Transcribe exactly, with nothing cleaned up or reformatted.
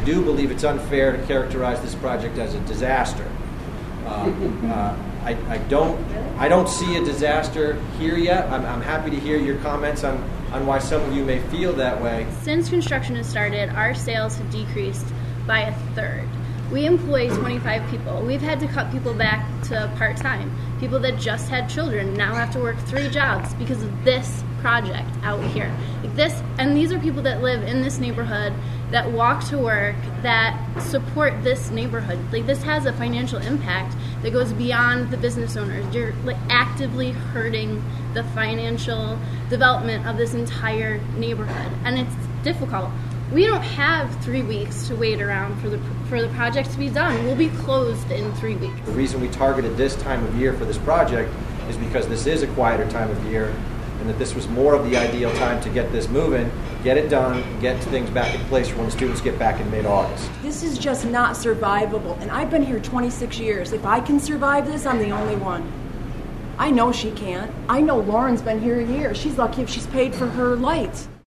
do believe it's unfair to characterize this project as a disaster. Um, uh, I, I don't I don't see a disaster here yet. I'm, I'm happy to hear your comments on, on why some of you may feel that way. Since construction has started, our sales have decreased by a third. We employ twenty-five people. We've had to cut people back to part-time. People that just had children now have to work three jobs because of this project out here. Like this, and these are people that live in this neighborhood, that walk to work, that support this neighborhood. Like this has a financial impact that goes beyond the business owners. You're like actively hurting the financial development of this entire neighborhood, and it's difficult. We don't have three weeks to wait around for the for the project to be done. We'll be closed in three weeks. The reason we targeted this time of year for this project is because this is a quieter time of year, and that this was more of the ideal time to get this moving, get it done, get things back in place for when the students get back in mid-August. This is just not survivable, and I've been here twenty-six years. If I can survive this, I'm the only one. I know she can't. I know Lauren's been here a year. She's lucky if she's paid for her lights.